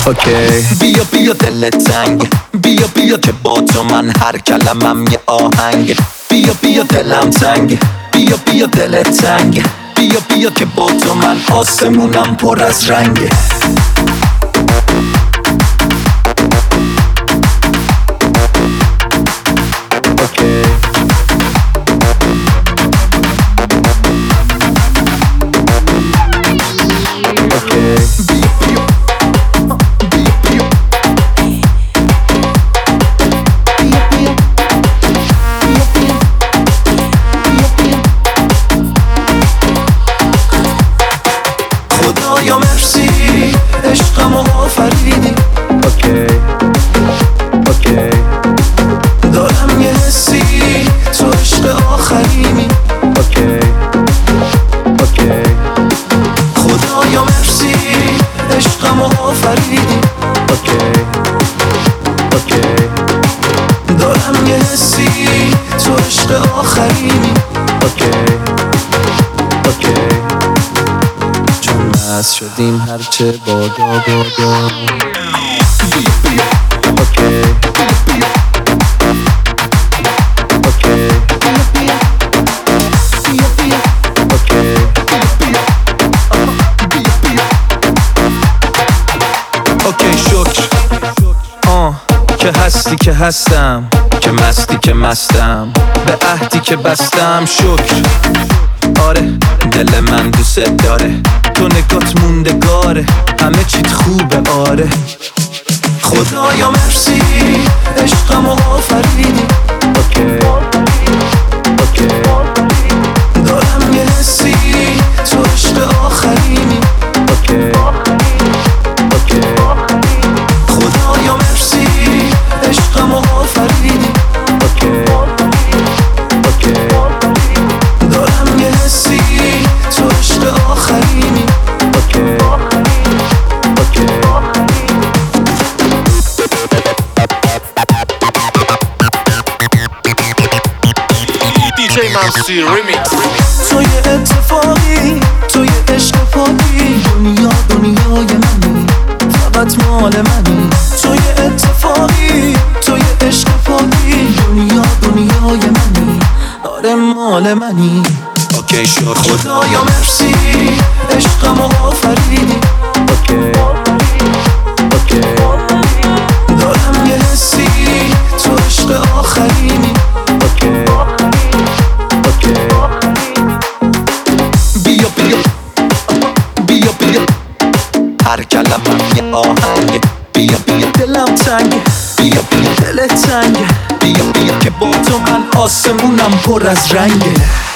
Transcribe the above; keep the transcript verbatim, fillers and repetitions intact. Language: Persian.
اوکی. بیا بیا دل تنگ، بیا بیا که با تو من هر کلمم یه آهنگ. بیا بیا دلم تنگ، بیا بیا دل تنگ، بیا بیا که با تو من آسمونم پر از رنگه. خدایا مرسی عشقمو آفریدی. اوکی اوکی. دارم یه حسی تو عشق آخرینی. اوکی اوکی. خدایا مرسی عشقمو آفریدی. اوکی اوکی. دارم یه حسی تو عشق آخرینی. اوکی اوکی. مست شدیم هرچه بادا بادا. اوکی اوکی اوکی. اوکی شکر آه که هستی که هستم، که مستی که مستم، به عهدی که بستم شکر. آره دل من دوست داره، تو نگات موندگاره، همه چیت خوبه. آره خدایا مرسی عشقمو آفریدی. اوکی اوکی. دارم یه حسی تو عشق آخرینی. اوکی اوکی. خدایا مرسی عشقمو آفریدی. اوکی اوکی. دارم یه حسی تو عشق آخرینی. اوکی اوکی. دی جی ممسی ریمیکس. تو یه اتفاقی، تو یه عشق پاکی، دنیا دنیای منی، فقط مال منی. تو یه اتفاقی، تو یه عشق پاکی، دنیا دنیای منی، آره مال منی. اوکی شد. خدایا مرسی عشقمو آفریدی. اوکی اوکی. دارم یه حسی تو عشق آخرینی. اوکی اوکی. بیا بیا بیا بیا هر کلمم یه آهنگ. بیا بیا دلم تنگ، بیا بیا دل تنگ، بیا بیا که با تو من آسمونم پر از رنگه.